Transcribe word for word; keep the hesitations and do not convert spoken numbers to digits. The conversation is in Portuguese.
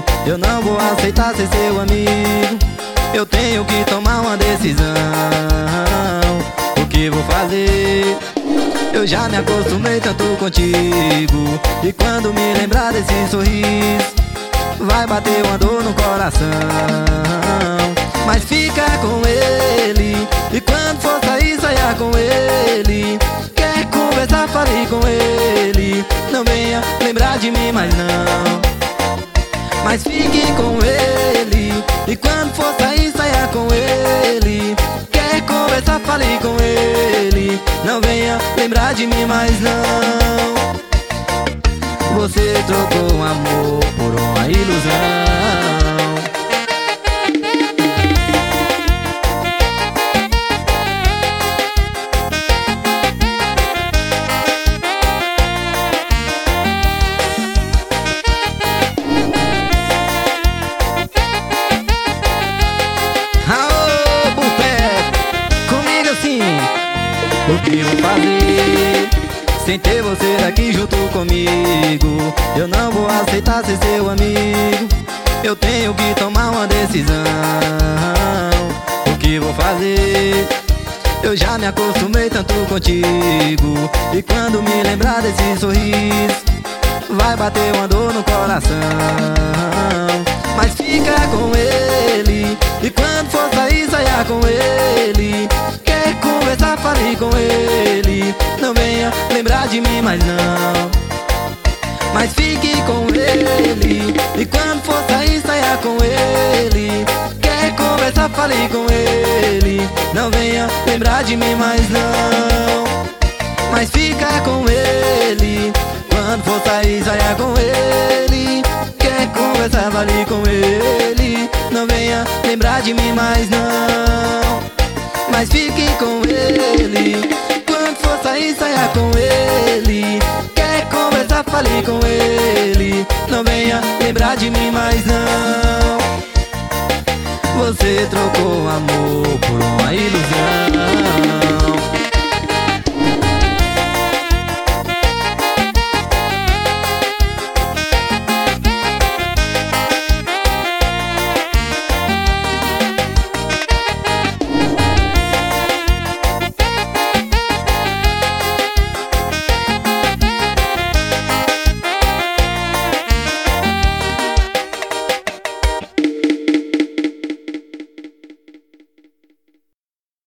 eu não vou aceitar ser seu amigo. Eu tenho que tomar uma decisão. O que vou fazer? Eu já me acostumei tanto contigo, e quando me lembrar desse sorriso, vai bater uma dor no coração. Mas fica com ele, e quando for sair, saia com ele. Quer conversar, fale com ele. Não venha lembrar de mim mais não. Mas fique com ele, e quando for sair, saia com ele. Quer conversar, fale com ele. Não venha lembrar de mim mais não. Você trocou o amor por uma ilusão. Aô, Bupé, comigo assim. O que vou fazer sem ter você aqui junto comigo? Eu não vou aceitar ser seu amigo. Eu tenho que tomar uma decisão. O que vou fazer? Eu já me acostumei tanto contigo, e quando me lembrar desse sorriso, vai bater uma dor no coração. Mas fica com ele, e quando for sair, saia com ele. Quer conversar, fale com ele. Não venha lembrar de mim mais não. Mas fique com ele, e quando for sair, saia com ele. Quer conversar, fale com ele. Não venha lembrar de mim mais não. Mas fica com ele, quando for sair, saia com ele. Quer conversar, fale com ele. Não venha lembrar de mim mais não. Mas fique com ele, quando for sair, saia com ele. Quer conversar, fale com ele. Não venha lembrar de mim mais não. Você trocou o amor por uma ilusão.